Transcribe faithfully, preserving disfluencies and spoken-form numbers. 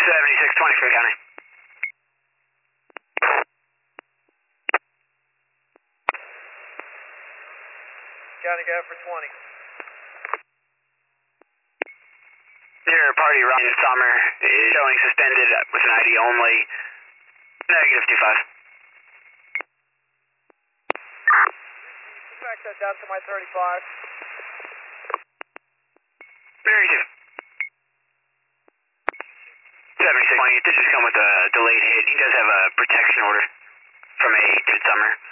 seventy-six twenty for the county. County go for twenty. Your party Ryan Summer is showing suspended with an I D only. Negative two five. Back that down to my thirty-five. Very two. seventy-six twenty, it did just come with a delayed hit. He does have a protection order from a David Summer.